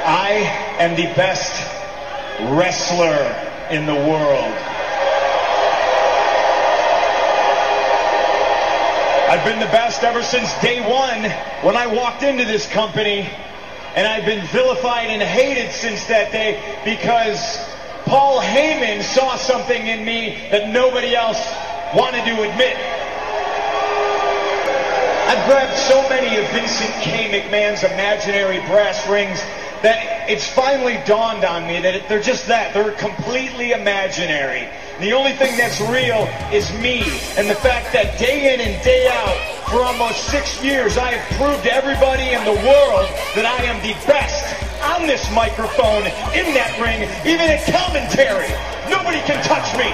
I am the best wrestler in the world. I've been the best ever since day one when I walked into this company, and I've been vilified and hated since that day because Paul Heyman saw something in me that nobody else wanted to admit. I've grabbed so many of Vincent K. McMahon's imaginary brass rings that it's finally dawned on me that they're just that. They're completely imaginary. The only thing that's real is me, and the fact that day in and day out, for almost 6 years, I have proved to everybody in the world that I am the best on this microphone, in that ring, even at commentary. Nobody can touch me.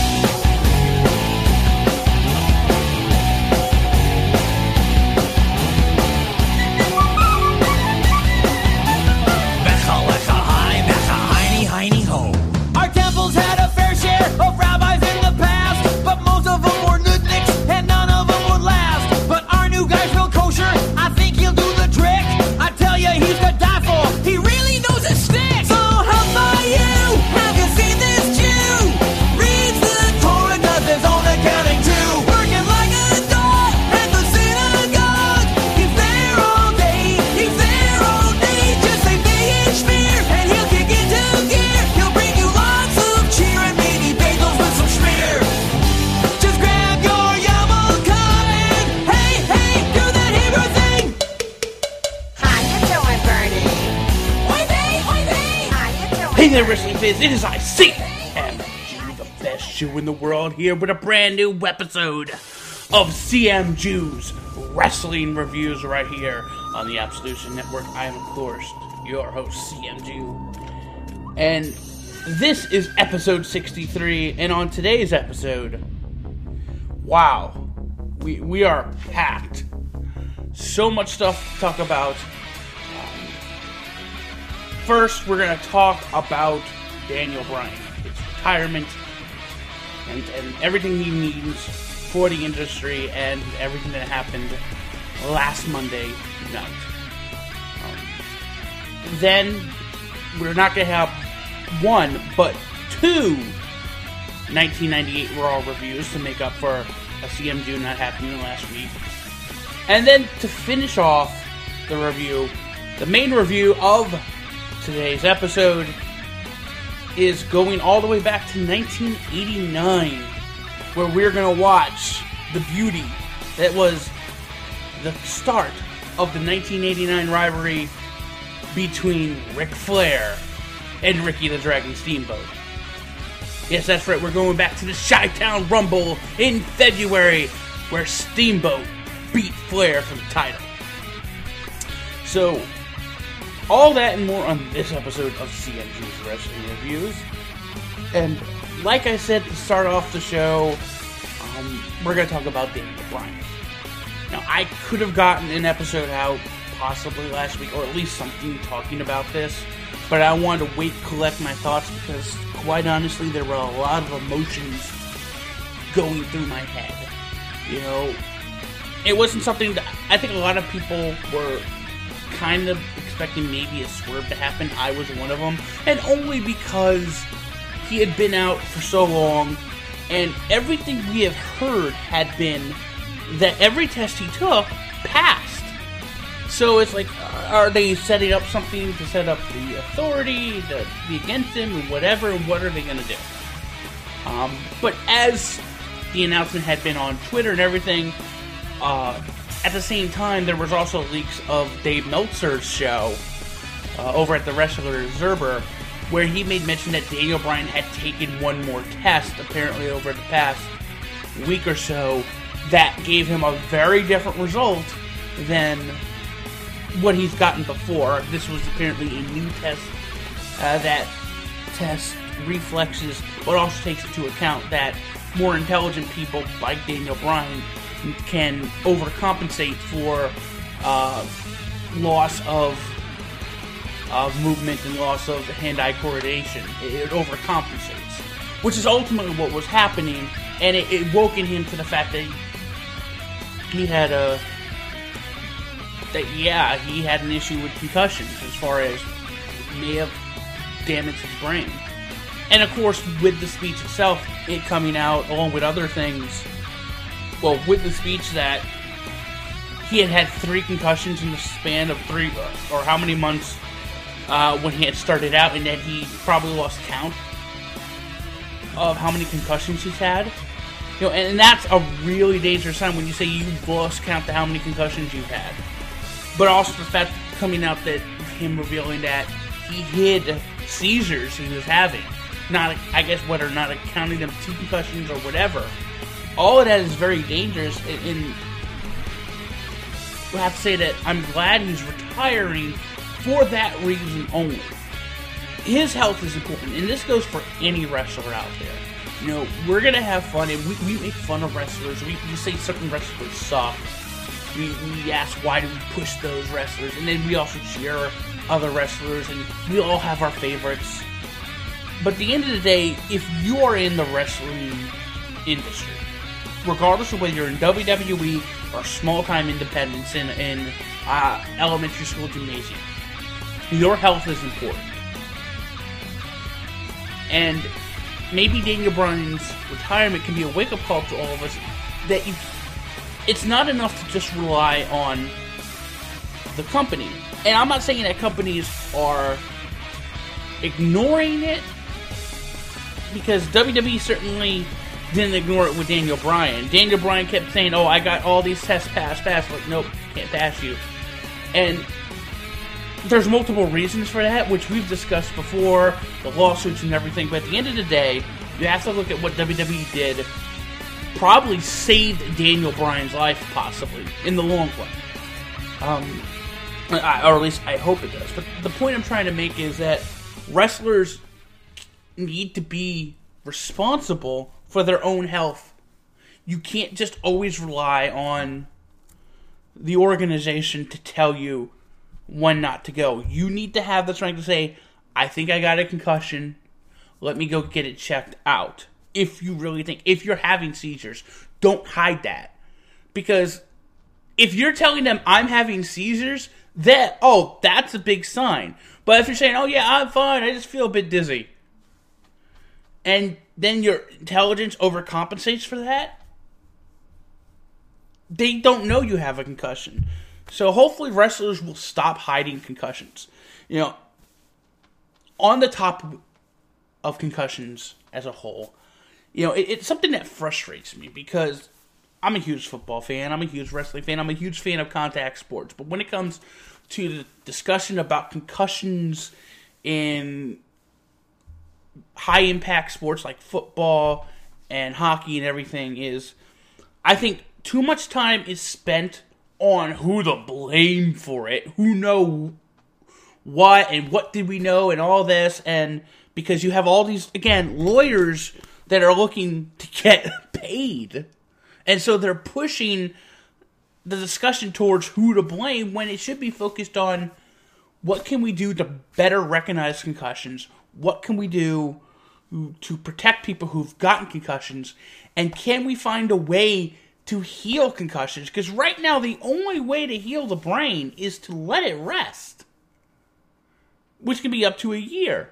Our temples had a fair share of rabbis in the past, but most of them were nudniks and none of them would last. But our new guy's real kosher, I think he'll do the trick. I tell you, he's to die for, he really knows his stick. So how about you? Have you seen this Jew? Reads the Torah, does his own accounting too. Working like a dog at the synagogue. He's there all day, he's there all day. Just say May and Schmear and he'll kick into gear. He'll bring you lots of cheer and maybe bagels with some schmear. Just grab your yarmulke and hey, hey, do that Hebrew thing. How you doing, Bernie? Oy vey, oy vey. How you doing? Hey there, Wrestling Fizz, it is I, CMG, the best show in the world, here with a brand new episode of CMG's Wrestling Reviews right here on the Absolution Network. I am, of course, your host, CMG. And this is episode 63, and on today's episode, wow, we are packed. So much stuff to talk about. First, we're going to talk about Daniel Bryan, his retirement, and everything he means for the industry, and everything that happened last Monday night. Then, we're not going to have one, but two 1998 Raw reviews to make up for a CMG not happening last week. And then, to finish off the review, the main review of today's episode is going all the way back to 1989, where we're going to watch the beauty that was the start of the 1989 rivalry between Ric Flair and Ricky the Dragon Steamboat. Yes, that's right, we're going back to the Chi-Town Rumble in February, where Steamboat beat Flair for the title. So, all that and more on this episode of CMG's Wrestling Reviews. And like I said to start off the show, we're going to talk about Daniel Bryan. Now, I could have gotten an episode out possibly last week, or at least something talking about this, but I wanted to wait, collect my thoughts, because quite honestly, there were a lot of emotions going through my head. You know, it wasn't something that I think a lot of people were kind of expecting maybe a swerve to happen. I was one of them, and only because he had been out for so long, and everything we have heard had been that every test he took passed. So it's like, are they setting up something to set up the authority to be against him and whatever, and what are they going to do? But as the announcement had been on Twitter and everything, at the same time, there was also leaks of Dave Meltzer's show over at the Wrestler Observer, where he made mention that Daniel Bryan had taken one more test, apparently over the past week or so, that gave him a very different result than what he's gotten before. This was apparently a new test. That test reflexes, but also takes into account that more intelligent people like Daniel Bryan can overcompensate for loss of movement and loss of hand-eye coordination. It overcompensates, which is ultimately what was happening, and it woke in him to the fact that he had he had an issue with concussions as far as may have damaged his brain. And of course, with the speech itself, it coming out along with other things, well, with the speech that he had 3 concussions in the span of 3 or how many months when he had started out, and that he probably lost count of how many concussions he's had. You know, and that's a really dangerous sign when you say you've lost count to how many concussions you've had. But also the fact coming out that him revealing that he hid seizures he was having. Not, I guess, whether or not counting them 2 concussions or whatever. All of that is very dangerous, and I have to say that I'm glad he's retiring for that reason only. His health is important, and this goes for any wrestler out there. You know, we're going to have fun, and we make fun of wrestlers. We say certain wrestlers suck. We ask, why do we push those wrestlers? And then we also cheer other wrestlers, and we all have our favorites. But at the end of the day, if you are in the wrestling industry, regardless of whether you're in WWE or small-time independents in elementary school gymnasium, your health is important. And maybe Daniel Bryan's retirement can be a wake-up call to all of us that it's not enough to just rely on the company. And I'm not saying that companies are ignoring it, because WWE certainly didn't ignore it with Daniel Bryan. Daniel Bryan kept saying, oh, I got all these tests passed. Like, nope, can't pass you. And there's multiple reasons for that, which we've discussed before, the lawsuits and everything. But at the end of the day, you have to look at what WWE did. Probably saved Daniel Bryan's life, possibly, in the long run. Or at least I hope it does. But the point I'm trying to make is that wrestlers need to be responsible for their own health. You can't just always rely on the organization to tell you when not to go. You need to have the strength to say, I think I got a concussion, let me go get it checked out. If you really think, if you're having seizures, don't hide that. Because if you're telling them I'm having seizures, that's a big sign. But if you're saying, oh yeah, I'm fine, I just feel a bit dizzy, and then your intelligence overcompensates for that, they don't know you have a concussion. So hopefully wrestlers will stop hiding concussions. You know, on the top of concussions as a whole, you know, it's something that frustrates me because I'm a huge football fan, I'm a huge wrestling fan, I'm a huge fan of contact sports. But when it comes to the discussion about concussions in high-impact sports like football and hockey and everything, I think too much time is spent on who to blame for it, who know what, and what did we know, and all this, and because you have all these, again, lawyers that are looking to get paid, and so they're pushing the discussion towards who to blame when it should be focused on what can we do to better recognize concussions, what can we do to protect people who've gotten concussions, and can we find a way to heal concussions? Because right now, the only way to heal the brain is to let it rest, which can be up to a year.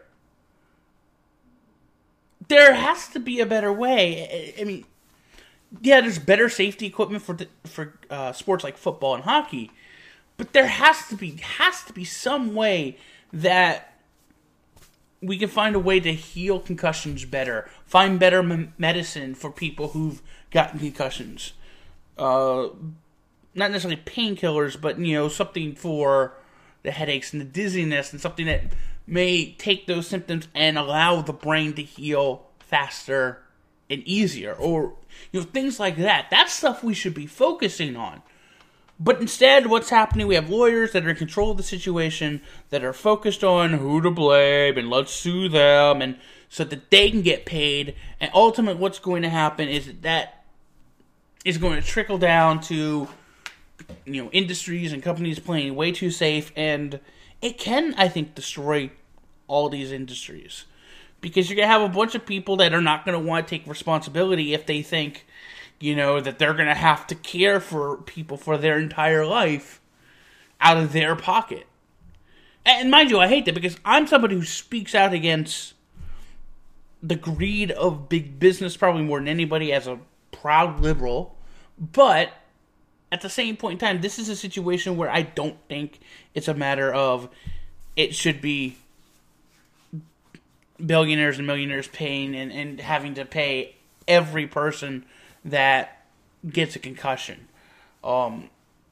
There has to be a better way. I mean, yeah, there's better safety equipment for sports like football and hockey, but there has to be some way that we can find a way to heal concussions better, find better medicine for people who've gotten concussions. Not necessarily painkillers, but, you know, something for the headaches and the dizziness, and something that may take those symptoms and allow the brain to heal faster and easier, or, you know, things like that. That's stuff we should be focusing on. But instead, what's happening, we have lawyers that are in control of the situation, that are focused on who to blame, and let's sue them, and so that they can get paid. And ultimately, what's going to happen is that is going to trickle down to, you know, industries and companies playing way too safe, and it can, I think, destroy all these industries. Because you're going to have a bunch of people that are not going to want to take responsibility if they think, you know, that they're going to have to care for people for their entire life out of their pocket. And mind you, I hate that because I'm somebody who speaks out against the greed of big business probably more than anybody as a proud liberal. But at the same point in time, this is a situation where I don't think it's a matter of it should be billionaires and millionaires paying and having to pay every person that gets a concussion. I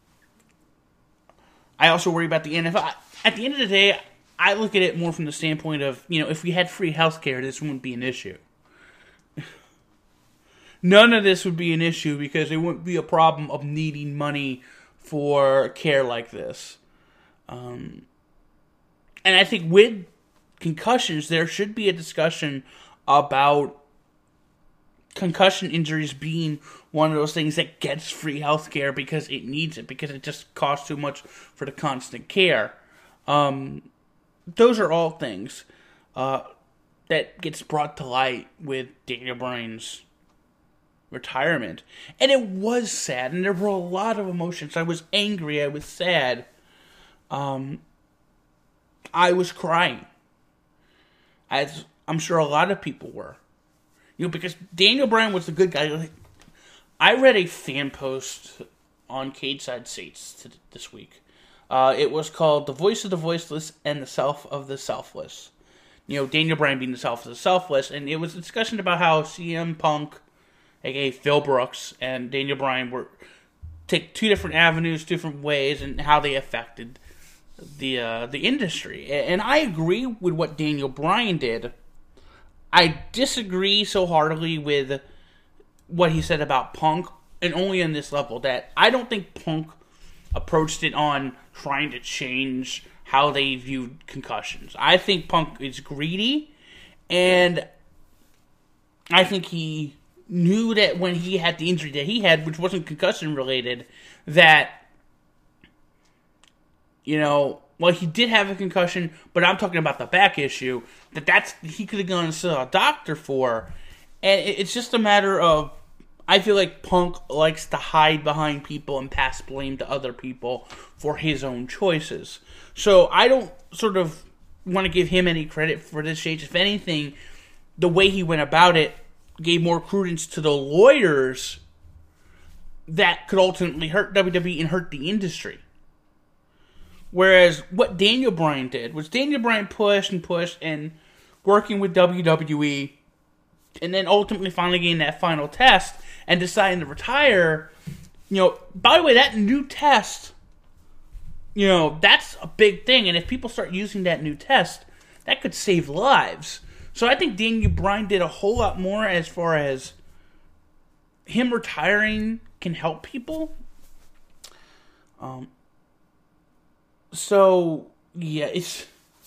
also worry about the NFL. At the end of the day, I look at it more from the standpoint of, if we had free healthcare, this wouldn't be an issue. None of this would be an issue because there wouldn't be a problem of needing money for care like this. And I think with concussions, there should be a discussion about concussion injuries being one of those things that gets free healthcare because it needs it, because it just costs too much for the constant care. Those are all things that gets brought to light with Daniel Bryan's retirement. And it was sad, and there were a lot of emotions. I was angry, I was sad. I was crying. As I'm sure a lot of people were. Because Daniel Bryan was the good guy. I read a fan post on Cage Side Seats this week. It was called The Voice of the Voiceless and the Self of the Selfless. Daniel Bryan being the self of the selfless. And it was a discussion about how CM Punk, a.k.a. Phil Brooks, and Daniel Bryan take two different avenues, different ways, and how they affected the industry. And I agree with what Daniel Bryan did. I disagree so heartily with what he said about Punk, and only on this level, that I don't think Punk approached it on trying to change how they viewed concussions. I think Punk is greedy, and I think he knew that when he had the injury that he had, which wasn't concussion related, that, well, he did have a concussion, but I'm talking about the back issue, he could have gone and saw a doctor for. And it's just a matter of, I feel like Punk likes to hide behind people and pass blame to other people for his own choices. So I don't sort of want to give him any credit for this change. If anything, the way he went about it gave more credence to the lawyers that could ultimately hurt WWE and hurt the industry. Whereas what Daniel Bryan did was Daniel Bryan pushed and working with WWE, and then ultimately finally getting that final test and deciding to retire. By the way, that new test, that's a big thing. And if people start using that new test, that could save lives. So I think Daniel Bryan did a whole lot more as far as him retiring can help people. So yeah, it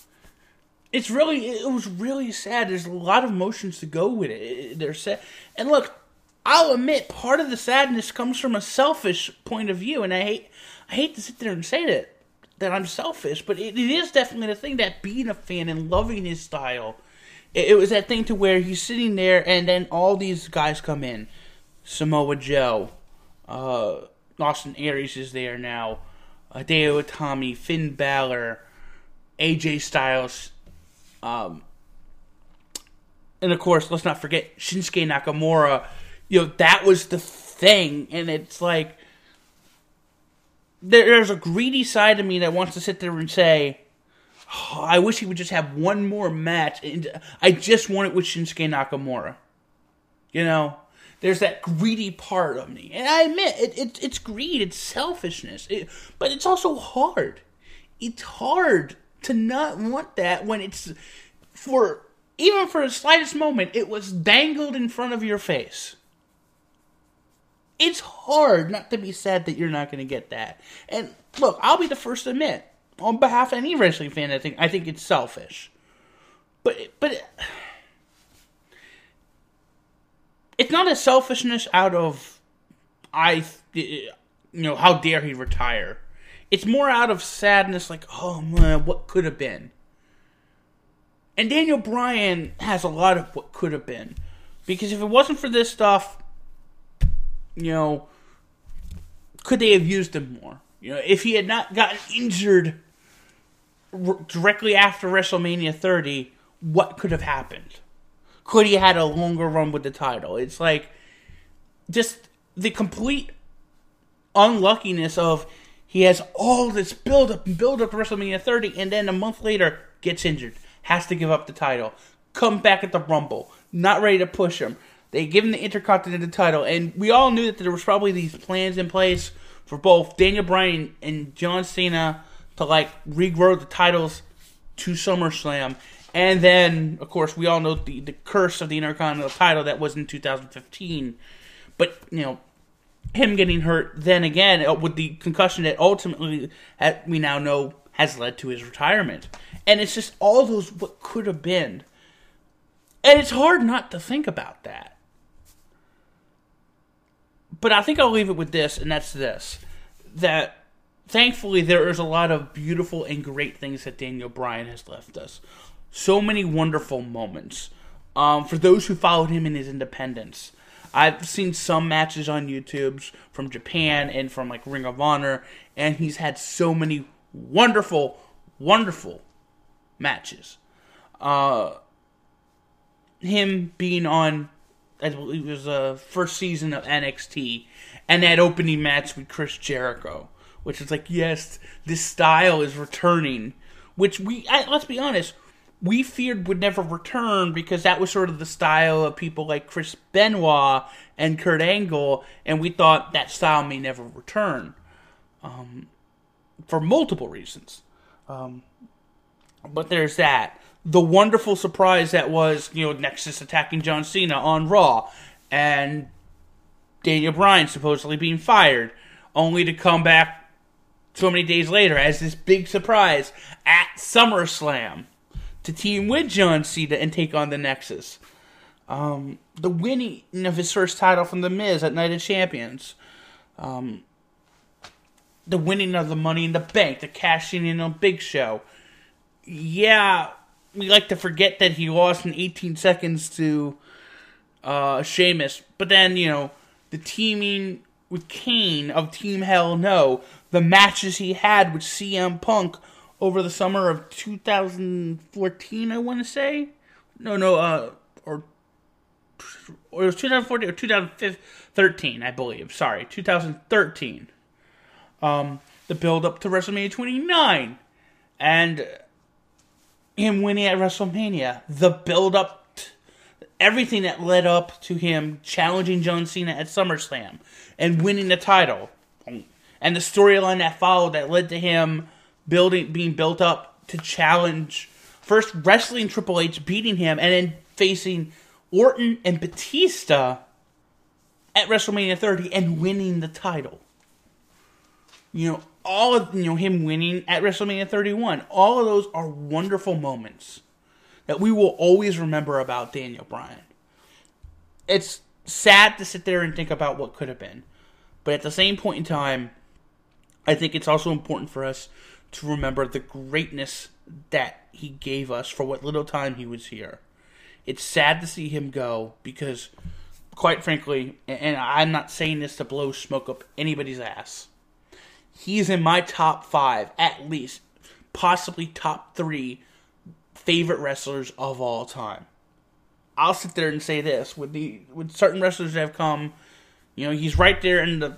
was really sad. There's a lot of emotions to go with it. They're sad, and look, I'll admit part of the sadness comes from a selfish point of view, and I hate to sit there and say that I'm selfish, but it is definitely the thing that being a fan and loving his style, it was that thing to where he's sitting there, and then all these guys come in. Samoa Joe, Austin Aries is there now. Hideo Itami, Finn Balor, AJ Styles, and of course, let's not forget Shinsuke Nakamura. That was the thing, and it's like there's a greedy side of me that wants to sit there and say, oh, I wish he would just have one more match, and I just want it with Shinsuke Nakamura. There's that greedy part of me. And I admit, it's greed, it's selfishness. But it's also hard. It's hard to not want that when it's, even for the slightest moment, it was dangled in front of your face. It's hard not to be sad that you're not going to get that. And look, I'll be the first to admit, on behalf of any wrestling fan, I think it's selfish. But it's not a selfishness out of, how dare he retire. It's more out of sadness, like, oh man, what could have been. And Daniel Bryan has a lot of what could have been. Because if it wasn't for this stuff, could they have used him more? If he had not gotten injured directly after WrestleMania 30, what could have happened? Could he had a longer run with the title? It's like just the complete unluckiness of he has all this build up to WrestleMania 30, and then a month later gets injured, has to give up the title, comes back at the Rumble, not ready to push him. They give him the Intercontinental title, and we all knew that there was probably these plans in place for both Daniel Bryan and John Cena to like regrow the titles to SummerSlam. And then, of course, we all know the curse of the Intercontinental title that was in 2015. But, him getting hurt then again with the concussion that ultimately, we now know, has led to his retirement. And it's just all those what could have been. And it's hard not to think about that. But I think I'll leave it with this, and that's this. That, thankfully, there is a lot of beautiful and great things that Daniel Bryan has left us. So many wonderful moments. For those who followed him in his independence. I've seen some matches on YouTube from Japan and from like Ring of Honor, and he's had so many wonderful, wonderful matches. Him being on, I believe it was the first season of NXT, and that opening match with Chris Jericho, which is like, yes, this style is returning, which let's be honest, we feared would never return because that was sort of the style of people like Chris Benoit and Kurt Angle, and we thought that style may never return for multiple reasons. But there's that. The wonderful surprise that was, Nexus attacking John Cena on Raw, and Daniel Bryan supposedly being fired, only to come back so many days later as this big surprise at SummerSlam to team with John Cena and take on the Nexus. The winning of his first title from The Miz at Night of Champions. The winning of the Money in the Bank, the cashing in on Big Show. Yeah, we like to forget that he lost in 18 seconds to Sheamus. But then, the teaming with Kane of Team Hell No, the matches he had with CM Punk over the summer of 2014, I want to say. Or it was 2014 or 2013, I believe. Sorry, 2013. The build up to WrestleMania 29. And him winning at WrestleMania. The build up, everything that led up to him challenging John Cena at SummerSlam and winning the title. And the storyline that followed that led to him being built up to challenge, first wrestling Triple H, beating him, and then facing Orton and Batista at WrestleMania 30 and winning the title. All of him winning at WrestleMania 31. All of those are wonderful moments that we will always remember about Daniel Bryan. It's sad to sit there and think about what could have been. But at the same point in time, I think it's also important for us to remember the greatness that he gave us for what little time he was here. It's sad to see him go because, quite frankly, and I'm not saying this to blow smoke up anybody's ass, he's in my top 5, at least, possibly top 3 favorite wrestlers of all time. I'll sit there and say this, with certain wrestlers that have come, he's right there in the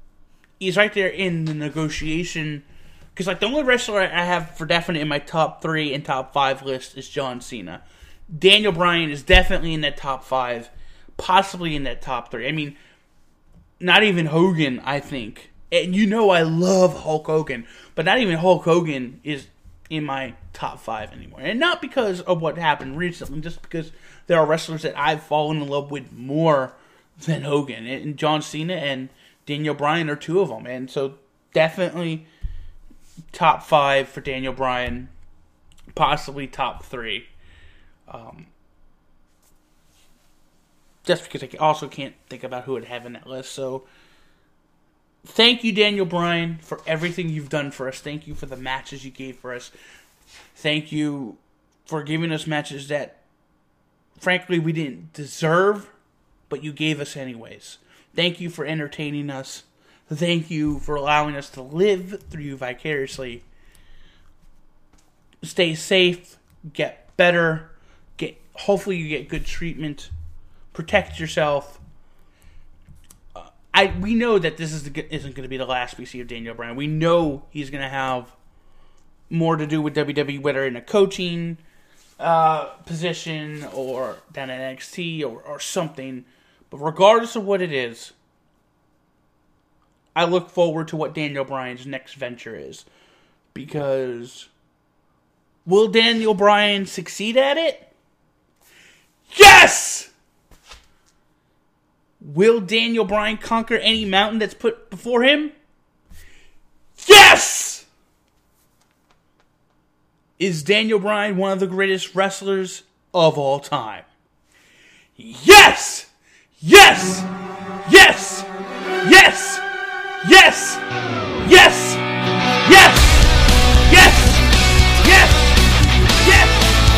negotiation. Because, the only wrestler I have for definite in my top 3 and top 5 list is John Cena. Daniel Bryan is definitely in that top 5, possibly in that top 3. I mean, not even Hogan, I think. And I love Hulk Hogan, but not even Hulk Hogan is in my top 5 anymore. And not because of what happened recently, just because there are wrestlers that I've fallen in love with more than Hogan. And John Cena and Daniel Bryan are 2 of them. And so, definitely top 5 for Daniel Bryan, possibly top 3. Just because I also can't think about who would have in that list. So, thank you, Daniel Bryan, for everything you've done for us. Thank you for the matches you gave for us. Thank you for giving us matches that, frankly, we didn't deserve, but you gave us anyways. Thank you for entertaining us. Thank you for allowing us to live through you vicariously. stay safe, get better, hopefully you get good treatment, protect yourself. We know that this isn't going to be the last we see of Daniel Bryan. We know he's going to have more to do with WWE, whether in a coaching position or down at NXT or something. But regardless of what it is, I look forward to what Daniel Bryan's next venture is. Because will Daniel Bryan succeed at it? Yes! Will Daniel Bryan conquer any mountain that's put before him? Yes! Is Daniel Bryan one of the greatest wrestlers of all time? Yes! Yes! Yes! Yes! Yes! Yes! Yes! Yes! Yes! Yes! Yes!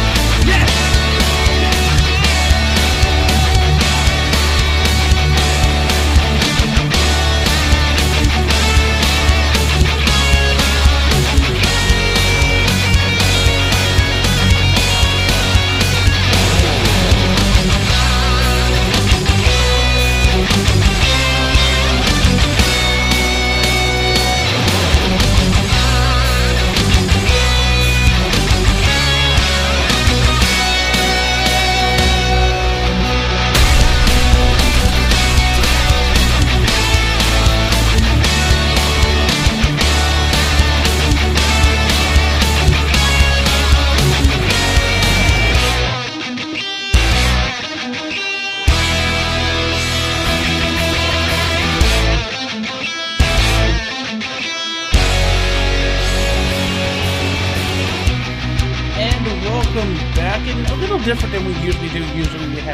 Different than we usually do. Usually we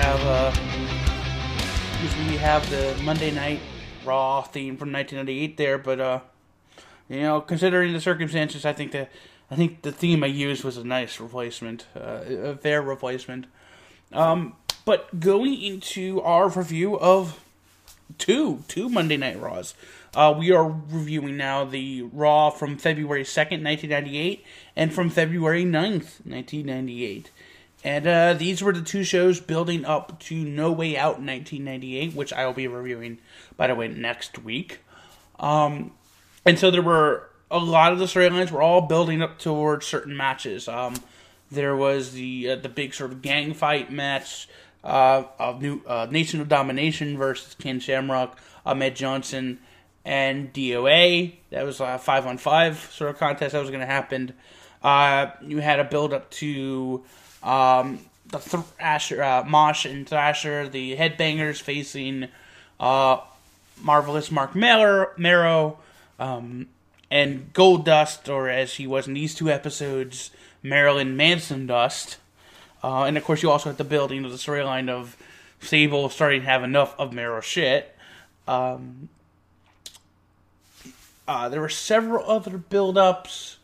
have the Monday Night Raw theme from 1998 there, but considering the circumstances, I think the theme I used was a nice replacement, a fair replacement. But going into our review of two Monday Night Raws. We are reviewing now the Raw from February 2nd, 1998, and from February 9th, 1998. And these were the two shows building up to No Way Out in 1998, which I will be reviewing, by the way, next week. And so there were a lot of the storylines were all building up towards certain matches. There was the big sort of gang fight match of Nation of Domination versus Ken Shamrock, Ahmed Johnson, and DOA. That was a 5-on-5 sort of contest that was going to happen. You had a build up to the Thrasher, Mosh and Thrasher, the Headbangers facing Marvelous Mark Marrow, and Goldust, or as he was in these two episodes, Marilyn Manson Dust. And of course, you also had the building of the storyline of Sable starting to have enough of Marrow shit. There were several other build-ups.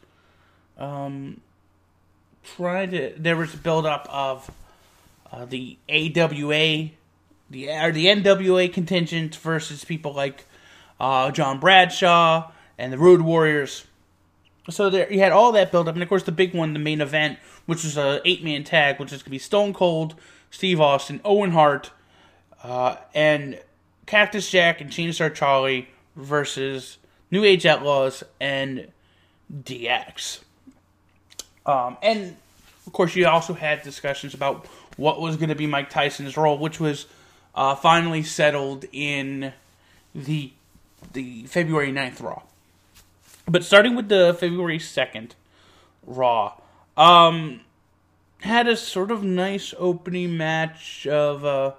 There was a build-up of the AWA, the NWA contingent versus people like John Bradshaw and the Road Warriors. So there you had all that build-up, and of course the big one, the main event, which was a 8-man tag, which is going to be Stone Cold, Steve Austin, Owen Hart, and Cactus Jack and Chainsaw Charlie versus New Age Outlaws and DX. And, of course, you also had discussions about what was going to be Mike Tyson's role, which was finally settled in the February 9th Raw. But starting with the February 2nd Raw, had a sort of nice opening match of,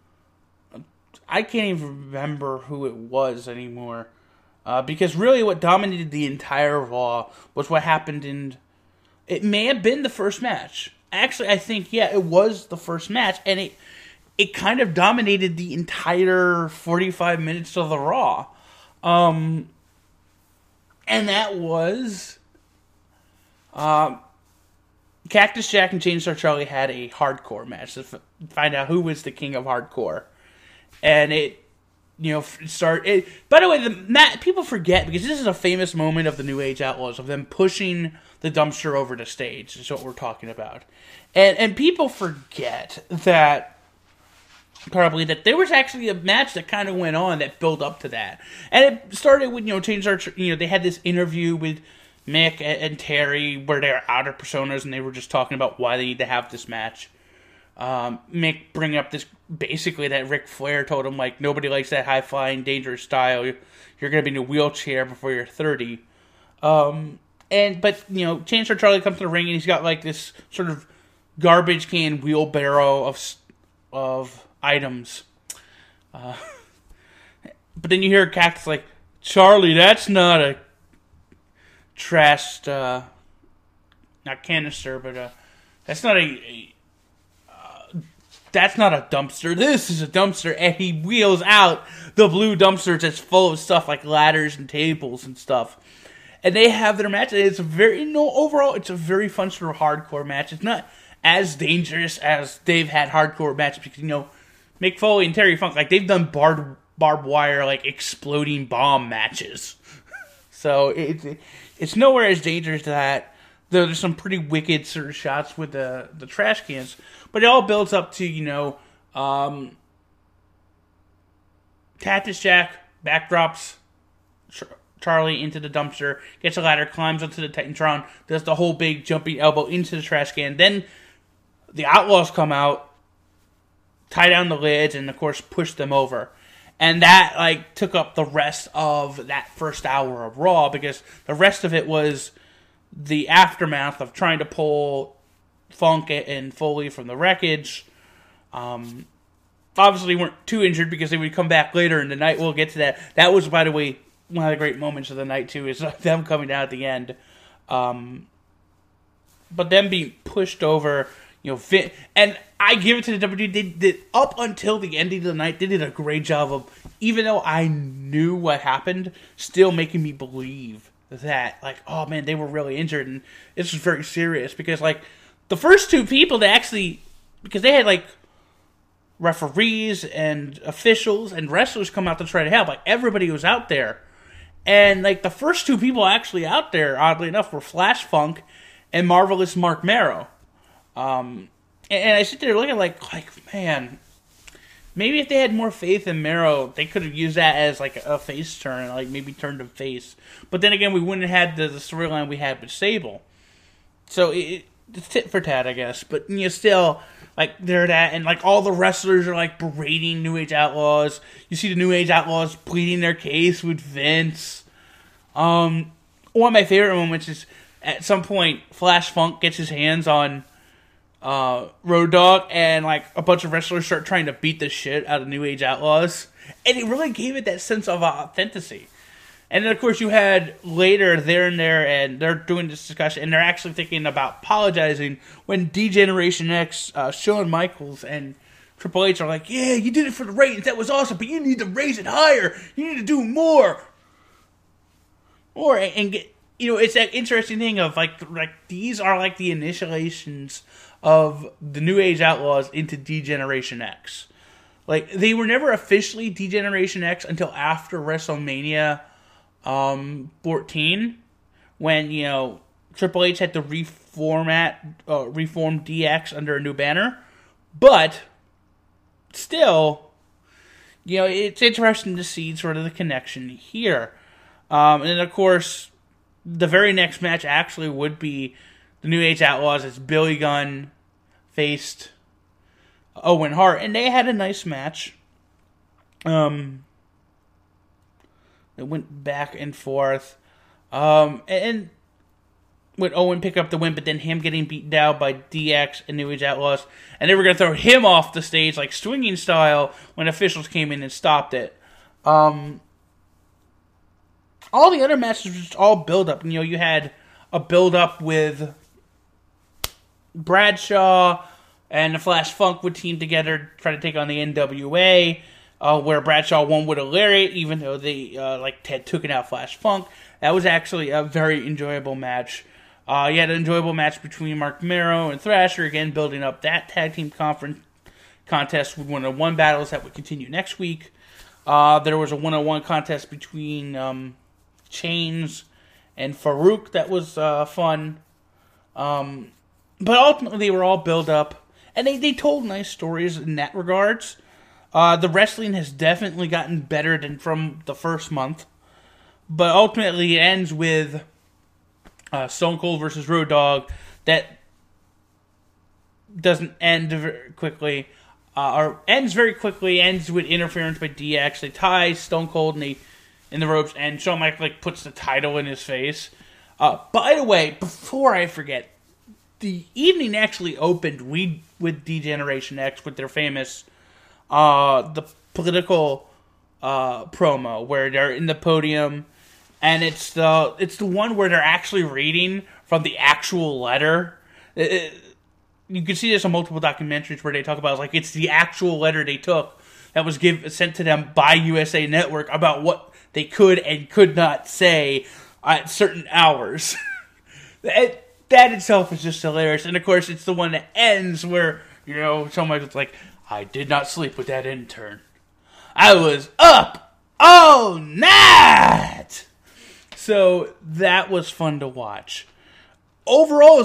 I can't even remember who it was anymore. Because really what dominated the entire Raw was what happened in... It may have been the first match. Actually, I think, yeah, it was the first match. And it kind of dominated the entire 45 minutes of the Raw. And that was... Cactus Jack and Chainsaw Charlie had a hardcore match to find out who was the king of hardcore. And it start it. By the way, people forget, because this is a famous moment of the New Age Outlaws, of them pushing the dumpster over the stage, is what we're talking about. And people forget that, probably, that there was actually a match that kind of went on that built up to that. And it started with, they had this interview with Mick and Terry where they're outer personas, and they were just talking about why they need to have this match. Mick bringing up this, basically, that Ric Flair told him, like, nobody likes that high-flying, dangerous style. You're going to be in a wheelchair before you're 30. But Chainsaw Charlie comes to the ring, and he's got, like, this sort of garbage can wheelbarrow of items. But then you hear Cactus like, Charlie, that's not a trash, not canister, but that's not a dumpster. This is a dumpster. And he wheels out the blue dumpster that's full of stuff like ladders and tables and stuff. And they have their match. It's overall, it's a very fun sort of hardcore match. It's not as dangerous as they've had hardcore matches, because, Mick Foley and Terry Funk, like, they've done barbed wire, like, exploding bomb matches. So it's nowhere as dangerous to that. Though there's some pretty wicked sort of shots with the trash cans. But it all builds up to, Cactus Jack backdrops Charlie into the dumpster, gets a ladder, climbs onto the Titantron, does the whole big jumping elbow into the trash can. Then the Outlaws come out, tie down the lids, and of course push them over. And that, like, took up the rest of that first hour of Raw, because the rest of it was the aftermath of trying to pull Funk and Foley from the wreckage. Obviously weren't too injured, because they would come back later in the night. We'll get to that. That was, by the way, one of the great moments of the night, too, is them coming down at the end. But them being pushed over, and I give it to the WWE. They did, up until the ending of the night, they did a great job of, even though I knew what happened, still making me believe that, like, oh man, they were really injured, and this was very serious, because, like, the first two people that actually, because they had, like, referees and officials and wrestlers come out to try to help, like, everybody was out there, and, like, the first two people actually out there, oddly enough, were Flash Funk and Marvelous Mark Marrow. And I sit there looking like, man, maybe if they had more faith in Marrow, they could have used that as, like, a face turn, like, maybe turned him face. But then again, we wouldn't have had the storyline we had with Sable. So it's tit for tat, I guess. But, still, like, they're that, and, like, all the wrestlers are, like, berating New Age Outlaws. You see the New Age Outlaws pleading their case with Vince. One of my favorite moments is, at some point, Flash Funk gets his hands on Road Dogg, and, like, a bunch of wrestlers start trying to beat the shit out of New Age Outlaws, and it really gave it that sense of authenticity. And then, of course, you had later there and they're doing this discussion, and they're actually thinking about apologizing when D-Generation X, Shawn Michaels and Triple H are like, yeah, you did it for the ratings, that was awesome, but you need to raise it higher, you need to do more, and get, it's that interesting thing of, like these are, like, the initiations of the New Age Outlaws into D-Generation X. Like, they were never officially D-Generation X until after WrestleMania 14, when, Triple H had to reform DX under a new banner. But, still, it's interesting to see sort of the connection here. And then, of course, the very next match actually would be the New Age Outlaws as Billy Gunn faced Owen Hart, and they had a nice match. It went back and forth, and with Owen pick up the win, but then him getting beaten down by DX and New Age Outlaws, and they were going to throw him off the stage like swinging style when officials came in and stopped it. All the other matches were just all build up. You had a build up with Bradshaw and the Flash Funk would team together, try to take on the NWA, where Bradshaw won with a lariat, even though they had taken out Flash Funk. That was actually a very enjoyable match. You had an enjoyable match between Mark Marrow and Thrasher, again building up that tag team conference contest with one-on-one battles that would continue next week. There was a one-on-one contest between Chains and Farouk that was fun. But ultimately, they were all built up, and they told nice stories in that regards. The wrestling has definitely gotten better than from the first month, but ultimately it ends with Stone Cold versus Road Dogg. That doesn't end very quickly, or ends very quickly. Ends with interference by DX. They tie Stone Cold in the ropes, and Shawn Michaels puts the title in his face. By the way, before I forget, the evening actually opened with D-Generation X with their famous the political promo where they're in the podium, and it's the one where they're actually reading from the actual letter. You can see this on multiple documentaries where they talk about it's the actual letter they took that was sent to them by USA Network about what they could and could not say at certain hours. That itself is just hilarious. And of course, it's the one that ends where, someone's like, I did not sleep with that intern. I was up all night. So that was fun to watch. Overall,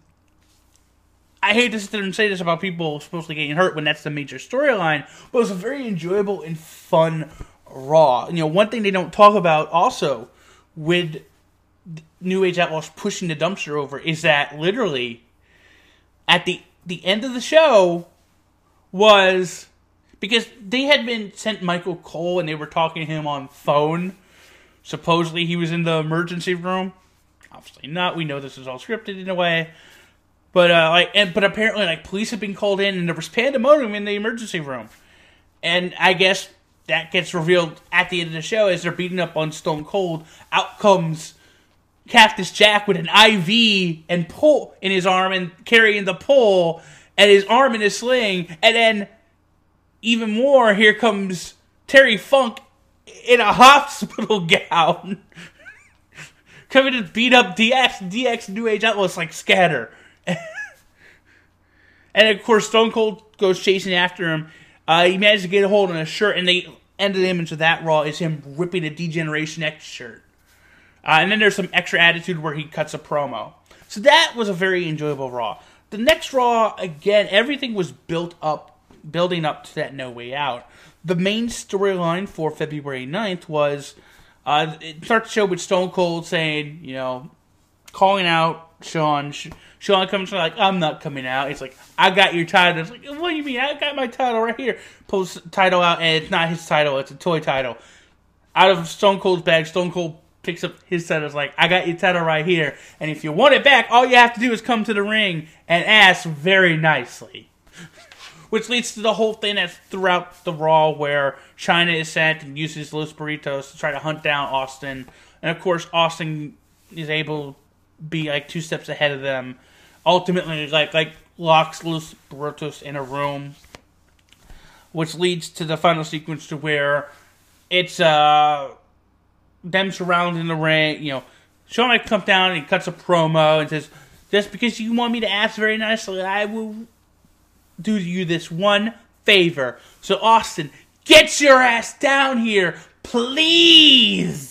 I hate to sit there and say this about people supposedly getting hurt when that's the major storyline, but it was a very enjoyable and fun Raw. One thing they don't talk about also with New Age Outlaws pushing the dumpster over is that literally at the end of the show was because they had been sent Michael Cole and they were talking to him on phone. Supposedly he was in the emergency room. Obviously not. We know this is all scripted in a way. But but apparently police had been called in and there was pandemonium in the emergency room. And I guess that gets revealed at the end of the show as they're beating up on Stone Cold. Out comes Cactus Jack with an IV and pole in his arm and carrying the pole and his arm in a sling. And then, even more, here comes Terry Funk in a hospital gown coming to beat up DX. DX New Age Outlaws scatter. And of course, Stone Cold goes chasing after him. He managed to get a hold on a shirt, and the end of the image of that Raw is him ripping a D-Generation X shirt. And then there's some extra attitude where he cuts a promo. So that was a very enjoyable Raw. The next Raw, again, everything was building up to that No Way Out. The main storyline for February 9th was, it starts the show with Stone Cold saying, calling out Shawn. Shawn comes I'm not coming out. It's I got your title. It's what do you mean? I got my title right here. Pulls the title out, and it's not his title. It's a toy title. Out of Stone Cold's bag, Stone Cold picks up his title. I got your title right here. And if you want it back, all you have to do is come to the ring and ask very nicely. Which leads to the whole thing that's throughout the Raw where China is sent and uses Los Burritos to try to hunt down Austin. And of course, Austin is able to be 2 steps ahead of them. Ultimately, locks Los Burritos in a room. Which leads to the final sequence to where it's them surrounding the ring. Shawn Michaels comes down and he cuts a promo and says, just because you want me to ask very nicely, I will do you this one favor. So Austin, get your ass down here, please.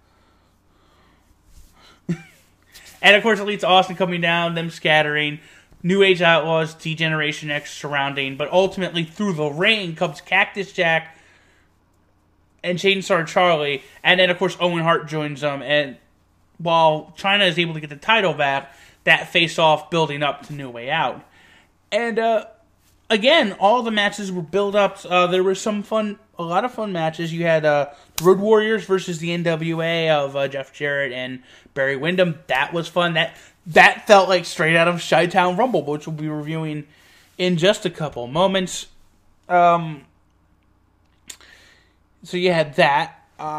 And of course it leads to Austin coming down, them scattering, New Age Outlaws, D-Generation X surrounding, but ultimately through the ring comes Cactus Jack and Chainsaw Charlie, and then of course Owen Hart joins them, and while China is able to get the title back, that face-off building up to New Way Out. And again, all the matches were built up. There was a lot of fun matches. You had Road Warriors versus the NWA of Jeff Jarrett and Barry Windham. That was fun. That felt like straight out of Chi-Town Rumble, which we'll be reviewing in just a couple moments. So you had that.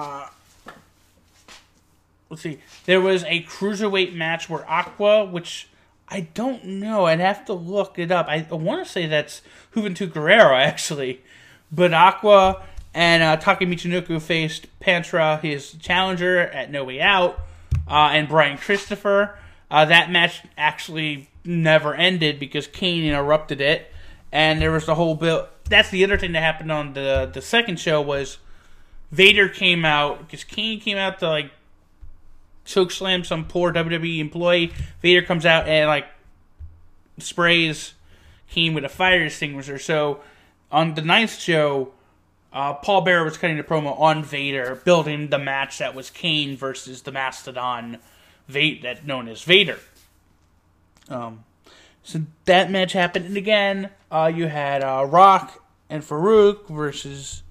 Let's see. There was a cruiserweight match where Aqua, which I don't know. I'd have to look it up. I want to say that's Juventud Guerrero, actually. But Aqua and Taka Michinoku faced Pantra, his challenger, at No Way Out, and Brian Christopher. That match actually never ended because Kane interrupted it. And there was the whole build. That's the other thing that happened on the second show was Vader came out, because Kane came out to, like, chokeslam some poor WWE employee. Vader comes out and, like, sprays Kane with a fire extinguisher. So, on the 9th show, Paul Bearer was cutting a promo on Vader, building the match that was Kane versus the Mastodon, that known as Vader. So that match happened, and again, you had Rock and Farouk versus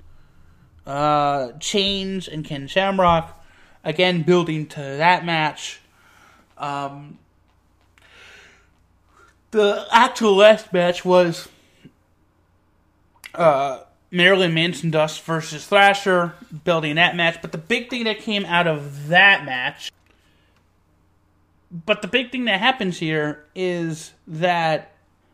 Chains and Ken Shamrock, again building to that match. The actual last match was Marilyn Manson Dust versus Thrasher, building that match. But the big thing that came out of that match, but the big thing that happens here is that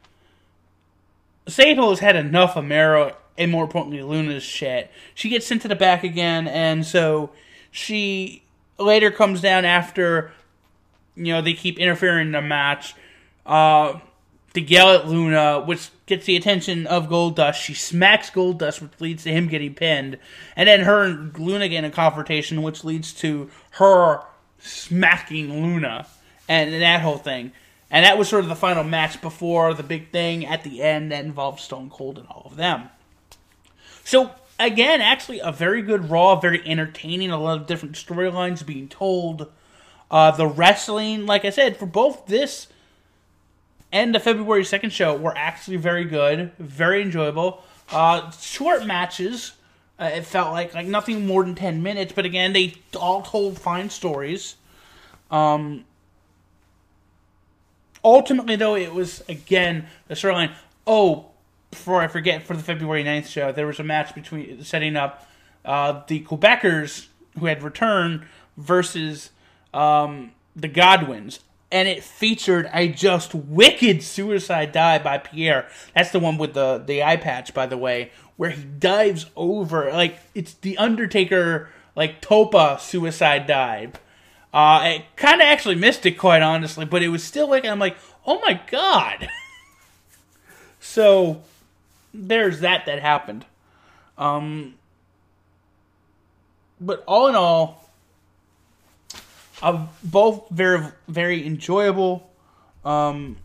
Sable has had enough of Mero, and more importantly, Luna's shit. She gets sent to the back again, and so she later comes down after, they keep interfering in the match, to yell at Luna, which gets the attention of Goldust. She smacks Goldust, which leads to him getting pinned. And then her and Luna get in a confrontation, which leads to her smacking Luna. And that whole thing. And that was sort of the final match before the big thing at the end that involved Stone Cold and all of them. So, again, actually a very good Raw, very entertaining, a lot of different storylines being told. The wrestling, like I said, for both this and the February 2nd show were actually very good, very enjoyable. Short matches, it felt like nothing more than 10 minutes, but again, they all told fine stories. Ultimately, though, it was, again, the storyline. Oh, before I forget, for the February 9th show, there was a match setting up the Quebecers, who had returned, versus the Godwins. And it featured a just wicked suicide dive by Pierre. That's the one with the eye patch, by the way, where he dives over. It's the Undertaker, Topa suicide dive. It kind of actually missed it, quite honestly, but it was still I'm like, oh my god. So, there's that happened. But all in all, both very, very enjoyable. Some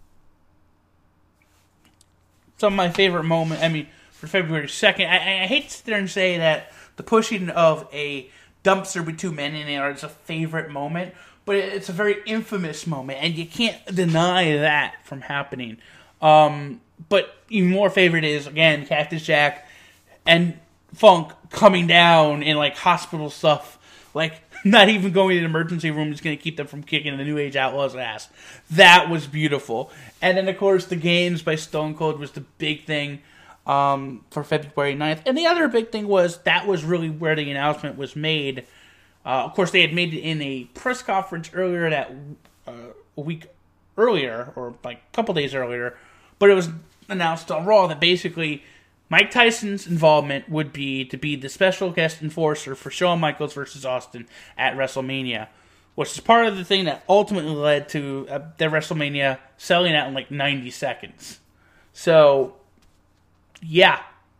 of my favorite moments, for February 2nd, I hate to sit there and say that the pushing of a dumpster with two men in it is a favorite moment, but it's a very infamous moment, and you can't deny that from happening. But even more favorite is, again, Cactus Jack and Funk coming down in, hospital stuff, not even going to the emergency room is going to keep them from kicking the New Age Outlaws' ass. That was beautiful. And then, of course, the games by Stone Cold was the big thing for February 9th. And the other big thing was that was really where the announcement was made. Of course, they had made it in a press conference earlier a week earlier, or a couple days earlier, but it was announced on Raw that basically Mike Tyson's involvement would be to be the special guest enforcer for Shawn Michaels versus Austin at WrestleMania, which is part of the thing that ultimately led to the WrestleMania selling out in 90 seconds. So, yeah.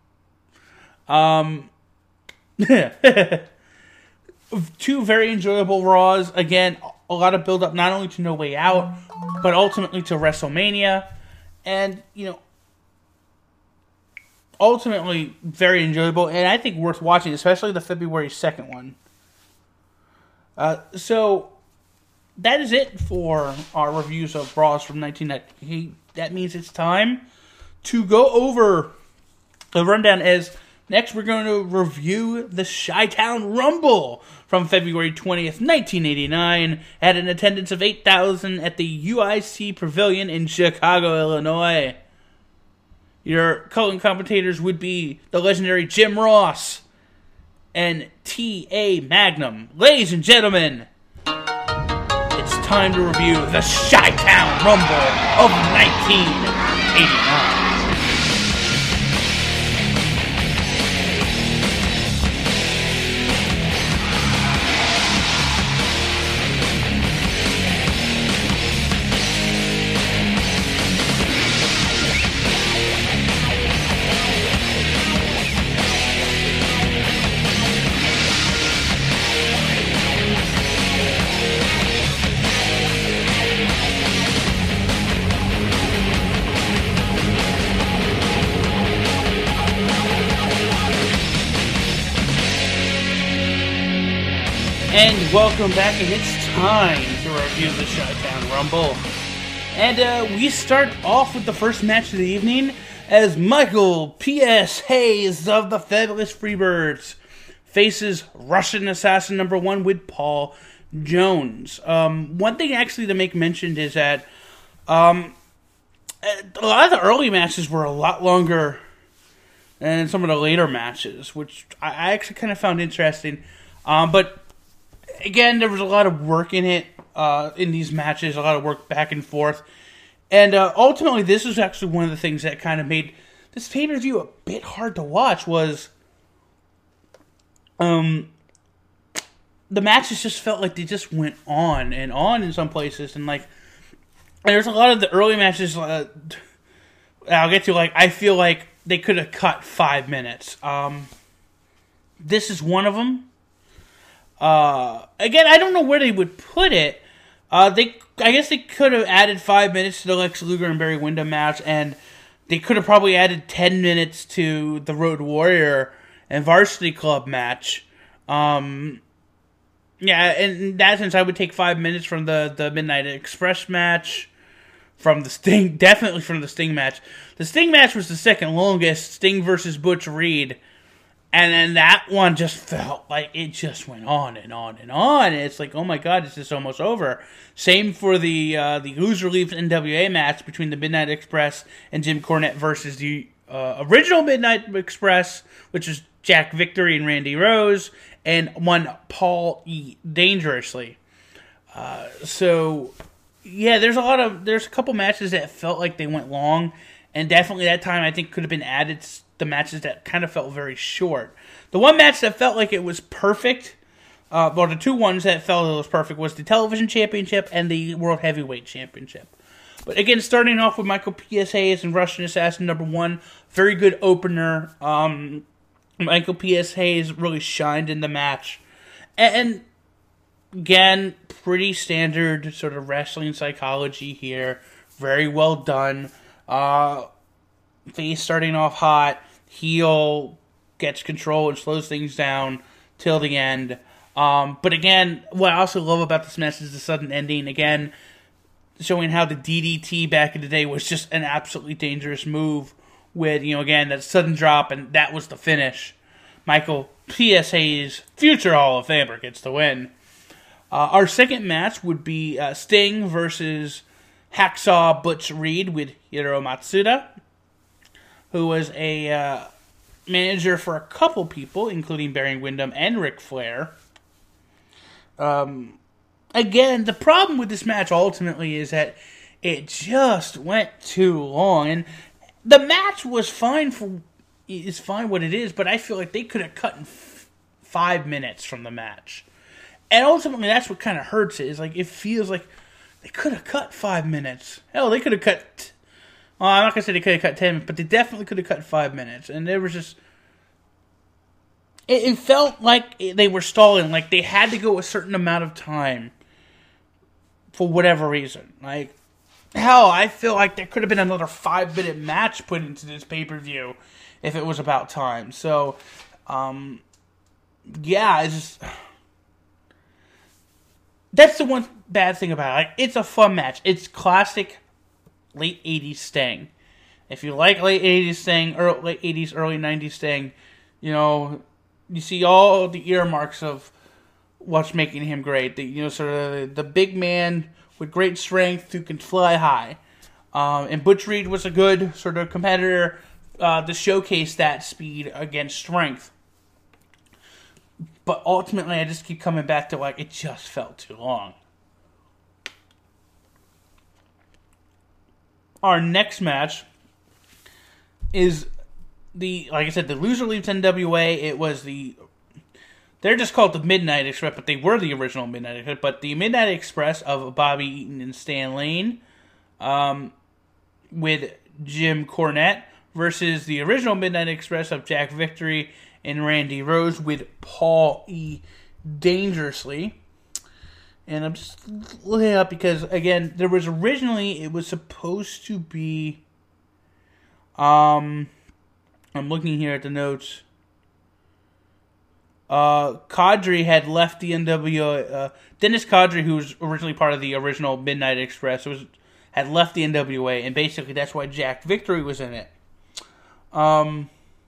Two very enjoyable Raws. Again, a lot of build-up not only to No Way Out, but ultimately to WrestleMania. And, ultimately very enjoyable, and I think worth watching, especially the February 2nd one. So, that is it for our reviews of Raws from 1998. That means it's time to go over the rundown, as next we're going to review the Chi-Town Rumble from February 20th, 1989, at an attendance of 8,000 at the UIC Pavilion in Chicago, Illinois. Your color commentators would be the legendary Jim Ross and T.A. Magnum. Ladies and gentlemen, it's time to review the Chi-Town Rumble of 1989. And welcome back, and it's time to review the Chi-Town Rumble. And we start off with the first match of the evening as Michael P.S. Hayes of the Fabulous Freebirds faces Russian Assassin number 1 with Paul Jones. One thing actually to make mention is that a lot of the early matches were a lot longer than some of the later matches, which I actually kind of found interesting. But again, there was a lot of work in it, in these matches, a lot of work back and forth. And ultimately, this is actually one of the things that kind of made this pay-per-view a bit hard to watch was the matches just felt like they just went on and on in some places. And like, there's a lot of the early matches I'll get to, like, I feel like they could have cut 5 minutes. This is one of them. Again, I don't know where they would put it. I guess they could have added 5 minutes to the Lex Luger and Barry Windham match, and they could have probably added 10 minutes to the Road Warrior and Varsity Club match. Yeah, in that sense, I would take 5 minutes from the Midnight Express match, from the Sting, definitely from the Sting match. The Sting match was the second longest, Sting versus Butch Reed. And then that one just felt like it just went on and on and on. And it's like, oh my god, is this almost over? Same for the Loser Leaves NWA match between the Midnight Express and Jim Cornette versus the original Midnight Express, which is Jack Victory and Randy Rose, and one Paul E. Dangerously. So, yeah, there's a couple matches that felt like they went long, and definitely that time I think could have been added the matches that kind of felt very short. The one match that felt like it was perfect, or the two ones that felt it was perfect, was the Television Championship and the World Heavyweight Championship. But again, starting off with Michael P.S. Hayes and Russian Assassin number 1, very good opener. Michael P.S. Hayes really shined in the match. And again, pretty standard sort of wrestling psychology here. Very well done. Face starting off hot, heel gets control and slows things down till the end. But again, what I also love about this match is the sudden ending. Again, showing how the DDT back in the day was just an absolutely dangerous move with, again, that sudden drop, and that was the finish. Michael P.S. Hayes, future Hall of Famer, gets the win. Our second match would be Sting versus Hacksaw Butch Reed with Hiro Matsuda, who was a manager for a couple people, including Barry Windham and Ric Flair. Again, the problem with this match ultimately is that it just went too long. And the match was fine it's fine what it is, but I feel like they could have cut 5 minutes from the match. And ultimately, that's what kind of hurts it, is like, it feels like they could have cut 5 minutes. Hell, they could have cut... Well, I'm not going to say they could have cut 10, but they definitely could have cut 5 minutes. And there was just... It felt like they were stalling. Like, they had to go a certain amount of time for whatever reason. Like, hell, I feel like there could have been another 5-minute match put into this pay-per-view if it was about time. So, yeah, it's just... That's the one bad thing about it. Like, it's a fun match. It's classic late 80s Sting. If you like late 80s Sting, or late 80s, early 90s Sting, you see all the earmarks of what's making him great. Sort of the big man with great strength who can fly high. And Butch Reed was a good sort of competitor to showcase that speed against strength. But ultimately, I just keep coming back to, like, it just felt too long. Our next match is like I said, the Loser Leaves NWA. It was they're just called the Midnight Express, but they were the original Midnight Express. But the Midnight Express of Bobby Eaton and Stan Lane, with Jim Cornette, versus the original Midnight Express of Jack Victory and Randy Rose with Paul E. Dangerously. And I'm just looking it up because, again, it was supposed to be, I'm looking here at the notes. Kadri had left the NWA. Dennis Kadri, who was originally part of the original Midnight Express, had left the NWA, and basically that's why Jack Victory was in it. The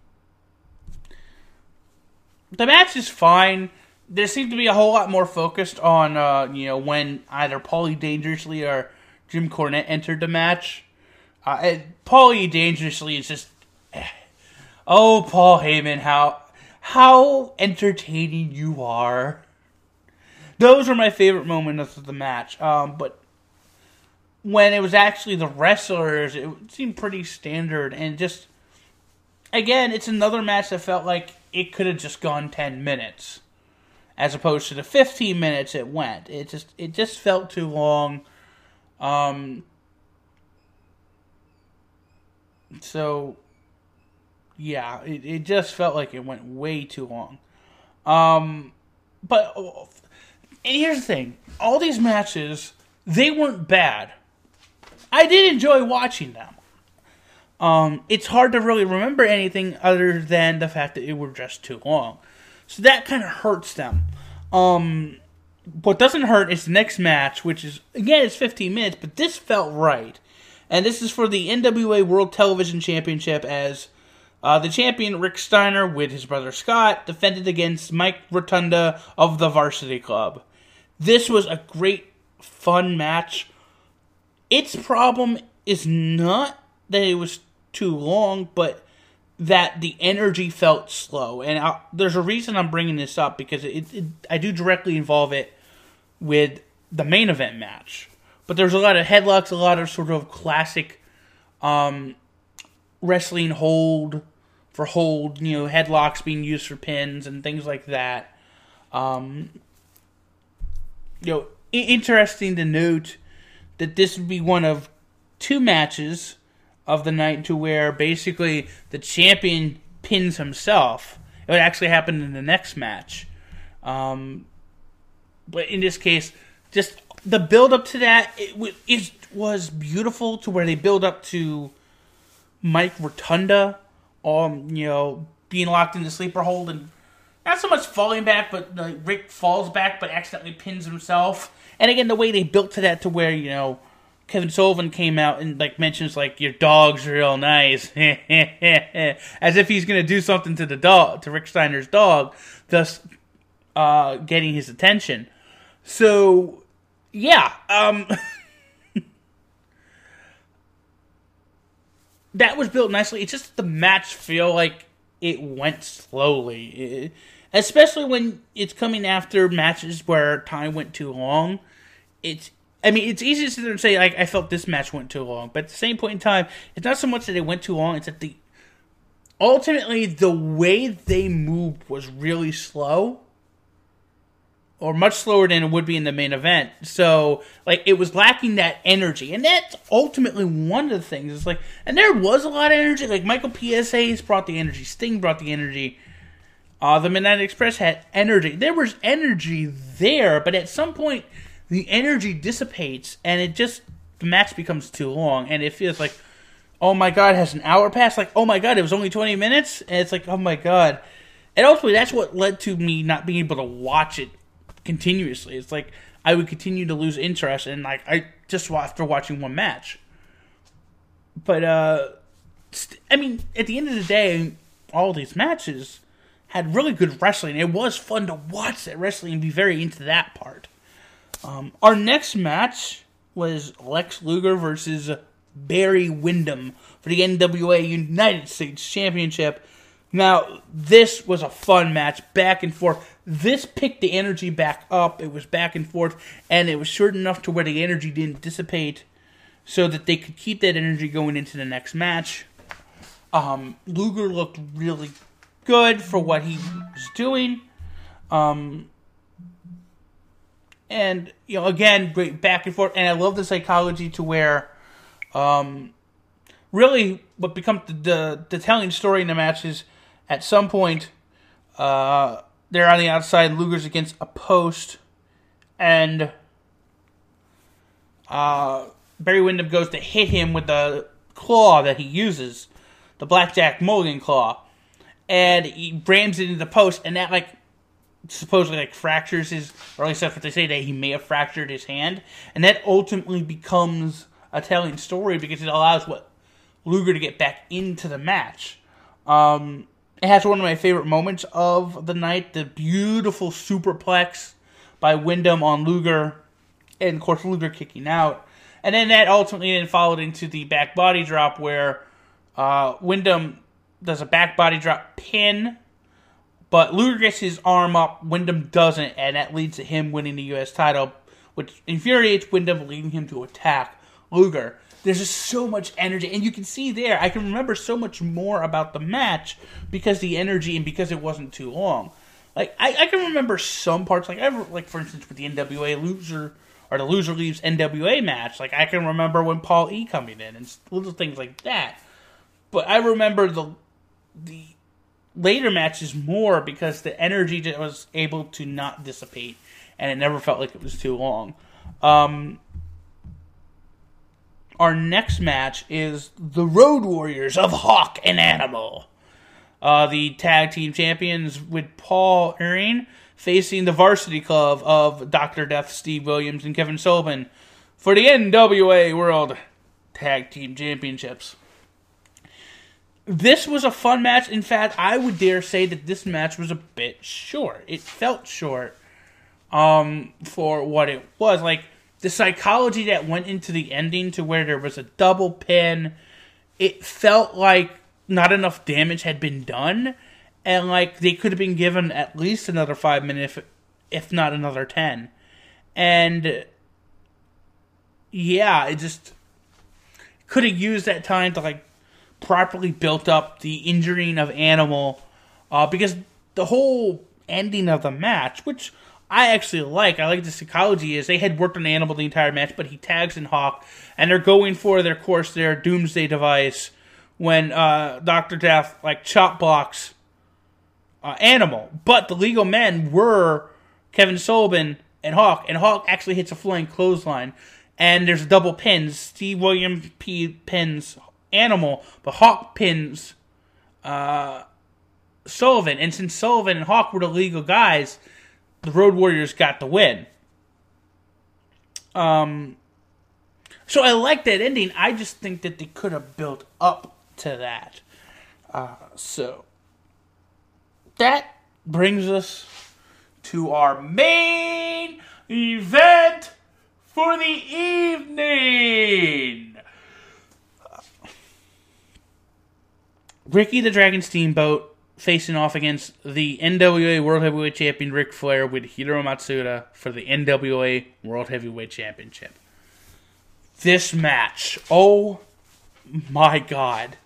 match is fine. There seemed to be a whole lot more focused on, when either Paulie Dangerously or Jim Cornette entered the match. Paulie Dangerously is just... Oh, Paul Heyman, how entertaining you are. Those were my favorite moments of the match. But when it was actually the wrestlers, it seemed pretty standard. And just, again, it's another match that felt like it could have just gone 10 minutes. As opposed to the 15 minutes it went. It just felt too long. So, yeah, it just felt like it went way too long. And here's the thing. All these matches, they weren't bad. I did enjoy watching them. It's hard to really remember anything other than the fact that it were just too long. So that kind of hurts them. What doesn't hurt is the next match, which is, again, it's 15 minutes, but this felt right. And this is for the NWA World Television Championship as the champion, Rick Steiner, with his brother Scott, defended against Mike Rotunda of the Varsity Club. This was a great, fun match. Its problem is not that it was too long, but that the energy felt slow. And there's a reason I'm bringing this up, because I do directly involve it with the main event match. But there's a lot of headlocks, a lot of sort of classic wrestling hold, headlocks being used for pins and things like that. Interesting to note that this would be one of two matches of the night to where basically the champion pins himself. It would actually happen in the next match. But in this case, just the build up to that, it was beautiful, to where they build up to Mike Rotunda, being locked in the sleeper hold and not so much falling back, but Rick falls back but accidentally pins himself. And again, the way they built to that, to where, Kevin Sullivan came out and mentions your dog's real nice, as if he's going to do something to the dog, to Rick Steiner's dog, thus getting his attention. So, yeah, that was built nicely. It's just the match feel like it went slowly, especially when it's coming after matches where time went too long. It's easy to sit there and say, I felt this match went too long. But at the same point in time, it's not so much that it went too long, it's that ultimately, the way they moved was really slow. Or much slower than it would be in the main event. So, it was lacking that energy. And that's ultimately one of the things. It's and there was a lot of energy. Michael P.S.A.'s brought the energy. Sting brought the energy. The Midnight Express had energy. There was energy there, but at some point, the energy dissipates, and the match becomes too long, and it feels like, oh my god, has an hour passed? Oh my god, it was only 20 minutes? And it's oh my god. And ultimately, that's what led to me not being able to watch it continuously. It's I would continue to lose interest, and I just after watching one match. But, at the end of the day, all these matches had really good wrestling. It was fun to watch that wrestling and be very into that part. Our next match was Lex Luger versus Barry Windham for the NWA United States Championship. Now, this was a fun match, back and forth. This picked the energy back up. It was back and forth, and it was short enough to where the energy didn't dissipate, so that they could keep that energy going into the next match. Luger looked really good for what he was doing. And, again, great back and forth. And I love the psychology to where, really, what becomes the telling story in the match is, at some point, they're on the outside, Luger's against a post, and Barry Windham goes to hit him with the claw that he uses, the Blackjack Mulligan claw, and he rams it into the post, and that, supposedly like fractures his, or at least that's what they say, that he may have fractured his hand, and that ultimately becomes a telling story because it allows Luger to get back into the match. It has one of my favorite moments of the night, the beautiful superplex by Wyndham on Luger, and of course Luger kicking out. And then that ultimately then followed into the back body drop where Wyndham does a back body drop pin, but Luger gets his arm up, Wyndham doesn't, and that leads to him winning the U.S. title, which infuriates Wyndham, leading him to attack Luger. There's just so much energy, and you can see there, I can remember so much more about the match because the energy and because it wasn't too long. Like, I can remember some parts, like for instance, with the NWA loser, or the loser leaves NWA match, like, I can remember when Paul E coming in, and little things like that. But I remember the later matches more because the energy that was able to not dissipate, and it never felt like it was too long. Our next match is the Road Warriors of Hawk and Animal. The tag team champions with Paul Ellering facing the Varsity Club of Dr. Death, Steve Williams, and Kevin Sullivan for the NWA World Tag Team Championships. This was a fun match. In fact, I would dare say that this match was a bit short. It felt short for what it was. Like, the psychology that went into the ending to where there was a double pin, it felt like not enough damage had been done, and like they could have been given at least another 5 minutes, if not another 10. And yeah, it just could have used that time to like properly build up the injuring of Animal, because the whole ending of the match, which I actually like the psychology, is they had worked on Animal the entire match, but he tags in Hawk, and they're going for their doomsday device when Dr. Death like chop blocks Animal. But the legal men were Kevin Sullivan and Hawk actually hits a flying clothesline, and there's a double pin. Steve Williams pins Animal, but Hawk pins Sullivan, and since Sullivan and Hawk were the legal guys, the Road Warriors got the win. So I like that ending. I just think that they could have built up to that. So that brings us to our main event for the evening. Ricky the Dragon Steamboat facing off against the NWA World Heavyweight Champion Ric Flair with Hiro Matsuda for the NWA World Heavyweight Championship. This match, oh my god.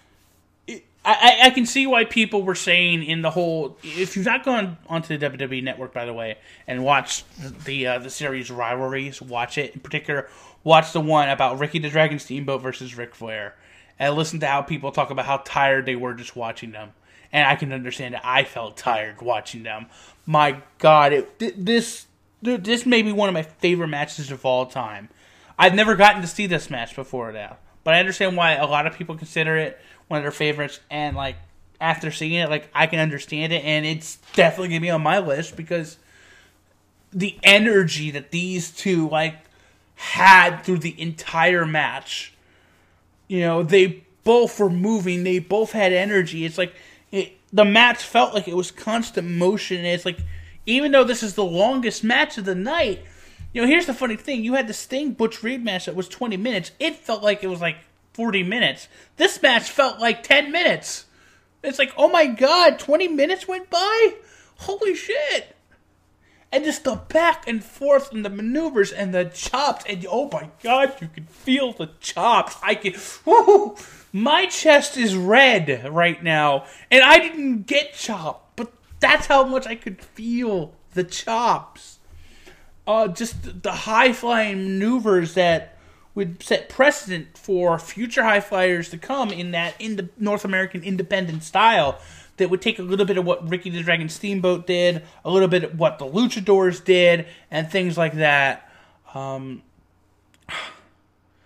I can see why people were saying in the whole... If you've not gone onto the WWE Network, by the way, and watched the series Rivalries, watch it. In particular, watch the one about Ricky the Dragon Steamboat versus Ric Flair. And listen to how people talk about how tired they were just watching them. And I can understand that I felt tired watching them. My God, this may be one of my favorite matches of all time. I've never gotten to see this match before now, but I understand why a lot of people consider it one of their favorites. And like after seeing it, like I can understand it, and it's definitely gonna be on my list because the energy that these two like had through the entire match. You know, they both were moving. They both had energy. It's like the match felt like it was constant motion. And it's like, even though this is the longest match of the night, you know, here's the funny thing. You had the Sting Butch Reed match that was 20 minutes. It felt like it was like 40 minutes. This match felt like 10 minutes. It's like, oh my God, 20 minutes went by? Holy shit. And just the back and forth and the maneuvers and the chops. And oh my God, you can feel the chops. Woo, my chest is red right now. And I didn't get chopped. But that's how much I could feel the chops. Just the high-flying maneuvers that would set precedent for future high flyers to come in the North American independent style. That would take a little bit of what Ricky the Dragon Steamboat did, a little bit of what the Luchadors did, and things like that.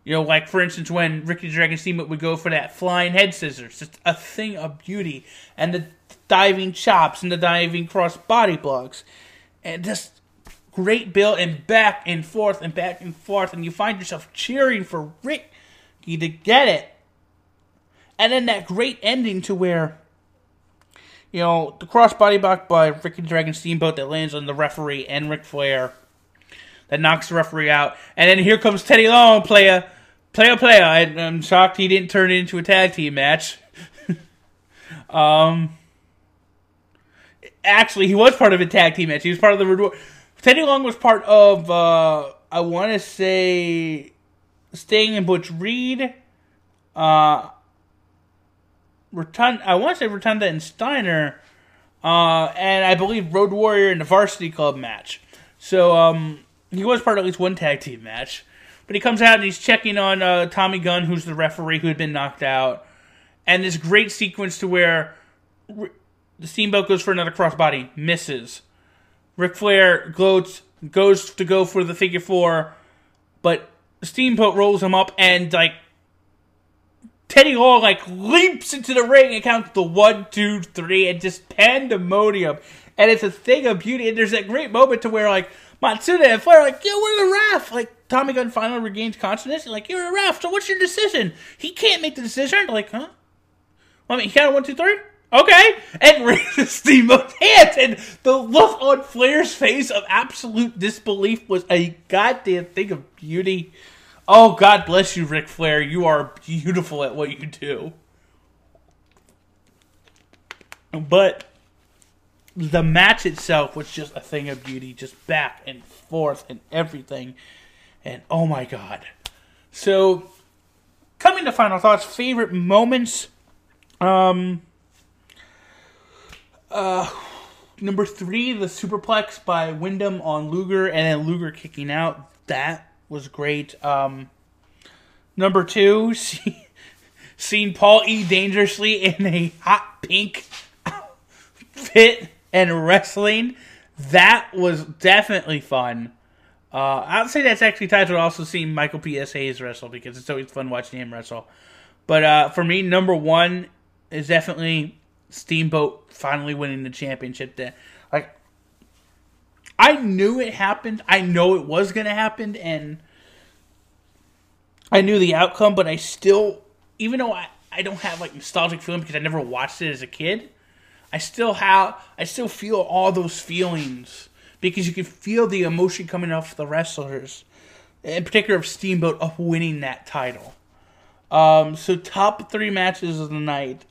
Like, for instance, when Ricky the Dragon Steamboat would go for that flying head scissors. Just a thing of beauty. And the diving chops and the diving cross body blocks. And just great build and back and forth and back and forth. And you find yourself cheering for Ricky to get it. And then that great ending to where, the cross body block by Ricky the Dragon Steamboat that lands on the referee and Ric Flair. That knocks the referee out. And then here comes Teddy Long, player. I'm shocked he didn't turn it into a tag team match. Actually, he was part of a tag team match. He was part of the Road Warriors. Teddy Long was part of, I want to say, Sting and Butch Reed. I want to say Rotunda and Steiner. And I believe Road Warrior in the Varsity Club match. So, he was part of at least one tag team match. But he comes out and he's checking on Tommy Gunn, who's the referee who had been knocked out. And this great sequence to where the Steamboat goes for another crossbody, misses. Ric Flair goes to go for the figure four, but Steamboat rolls him up and, Teddy Long, leaps into the ring and counts the 1, 2, 3, and just pandemonium. And it's a thing of beauty. And there's that great moment to where, Matsuda and Flair are like, we're the ref. Tommy Gunn finally regains consciousness. Like, you're a ref, so what's your decision? He can't make the decision. They're like, huh? Well, he counted 1, 2, 3? Okay. And raises Steamboat's hands. And the look on Flair's face of absolute disbelief was a goddamn thing of beauty. Oh, God bless you, Ric Flair. You are beautiful at what you do. But the match itself was just a thing of beauty. Just back and forth and everything. And oh my God. So, coming to final thoughts, favorite moments. Number 3, the superplex by Wyndham on Luger and then Luger kicking out. That was great. Number 2, seeing Paul E. dangerously in a hot pink outfit and wrestling. That was definitely fun. I would say that's actually tied to also seeing Michael P.S. Hayes wrestle because it's always fun watching him wrestle. But for me, number 1 is definitely Steamboat finally winning the championship. I knew it happened. I know it was going to happen, and I knew the outcome, but I still, even though I don't have nostalgic feeling because I never watched it as a kid, I still feel all those feelings because you can feel the emotion coming off the wrestlers, in particular of Steamboat, of winning that title. So top 3 matches of the night.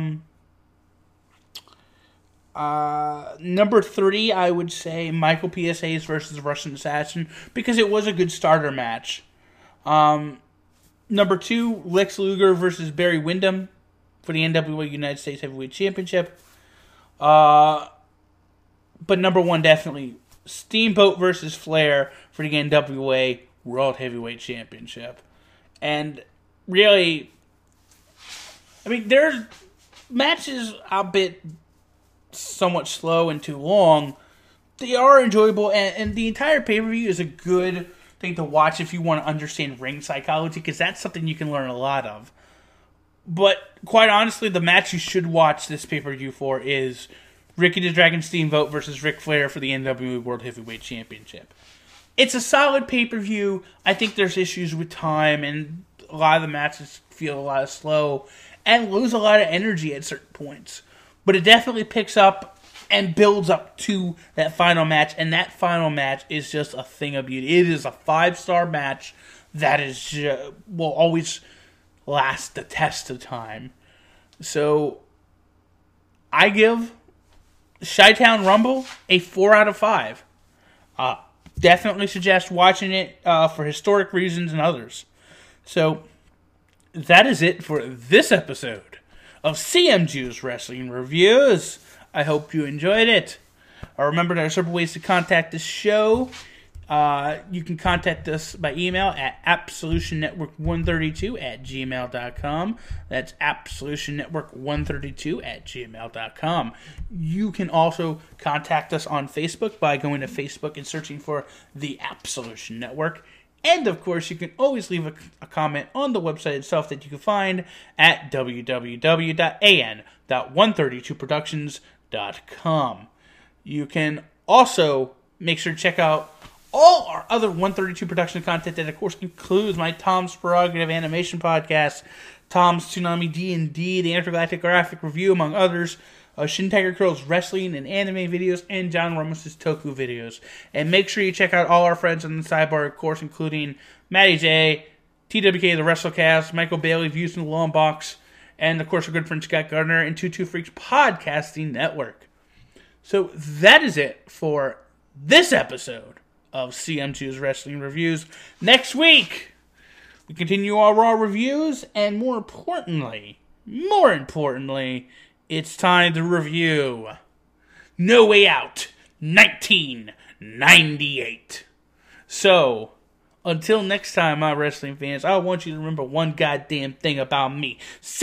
Number 3, I would say Michael P.S. Hayes versus Russian Assassin because it was a good starter match. Number 2, Lex Luger versus Barry Windham for the NWA United States Heavyweight Championship. But number 1, definitely Steamboat versus Flair for the NWA World Heavyweight Championship. And really, there's matches a bit somewhat slow and too long. They are enjoyable, and the entire pay-per-view is a good thing to watch if you want to understand ring psychology, because that's something you can learn a lot of. But quite honestly, the match you should watch this pay-per-view for is Ricky the Dragon Steamboat versus Ric Flair for the NWA World Heavyweight Championship. It's a solid pay-per-view. I think there's issues with time, and a lot of the matches feel a lot slow and lose a lot of energy at certain points. But it definitely picks up and builds up to that final match, and that final match is just a thing of beauty. It is a 5-star match that is will always last the test of time. So, I give Chi-Town Rumble a 4 out of 5. Definitely suggest watching it for historic reasons and others. So, that is it for this episode of CMG's Wrestling Reviews. I hope you enjoyed it. Remember, there are several ways to contact this show. You can contact us by email at appsolutionnetwork132@gmail.com. That's appsolutionnetwork132@gmail.com. You can also contact us on Facebook by going to Facebook and searching for the Absolution Network. And, of course, you can always leave a comment on the website itself that you can find at www.an.132productions.com. You can also make sure to check out all our other 132 production content that, of course, includes my Tom's Prerogative animation podcast, Tom's Tsunami D&D, the Intergalactic Graphic Review, among others, Shin Tiger Girl's wrestling and anime videos, and John Ramos' Toku videos. And make sure you check out all our friends on the sidebar, of course, including Matty J, TWK the WrestleCast, Michael Bailey, Views in the Long Box, and, of course, our good friend Scott Gardner and 22 Freaks Podcasting Network. So that is it for this episode of CM2's Wrestling Reviews. Next week, we continue our Raw reviews, and more importantly, it's time to review No Way Out 1998. So, until next time, my wrestling fans, I want you to remember one goddamn thing about me.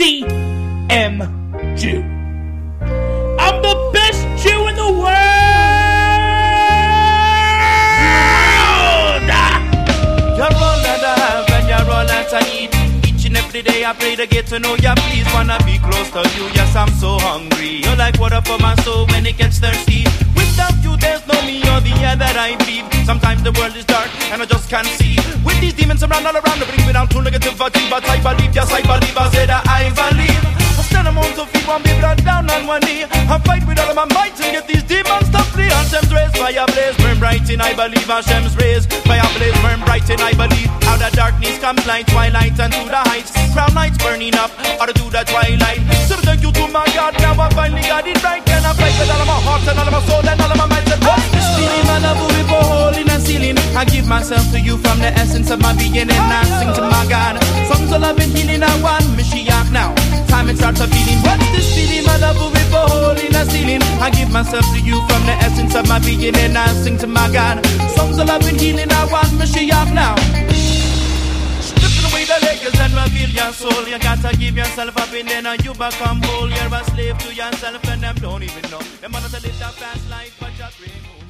CM Jew. I'm the best Jew in the world! You're all that I have and you're all that I need. Each and every day I pray to get to know you. Please wanna be close to you. Yes, I'm so hungry. You're like water for my soul when it gets thirsty. Without you there's no me or the air that I breathe. Sometimes the world is dark and I just can't see. With these demons around all around, they bring me down to negativity. But I believe, yes I believe, I said that I believe. I stand among to feet, one be blood down on one knee. I fight with all of my might and get these demons to flee. Hashem's rays, fire blaze, burn bright in I believe. Hashem's rays, fire blaze, burn bright in I believe. Out of darkness comes light, twilight and to the heights. Crown lights burning up, or to the twilight. So thank you to my God, now I finally got it right. And I fight with all of my heart and all of my soul and all of my mind. What's this feeling, my love, we for holding and sealing. I give myself to you from the essence of my being and I sing to my God. Songs of love and healing, I want Mashiach now. Time it starts a feeling. What's this feeling, my love, we for holding and sealing. I give myself to you from the essence of my being and I sing to my God. Songs of love and healing, I want Mashiach now. Stripping away the layers and reveal your soul. You gotta give yourself up and then you become whole. You're a slave to yourself and them don't even know. Them wanna live that fast life but just remove.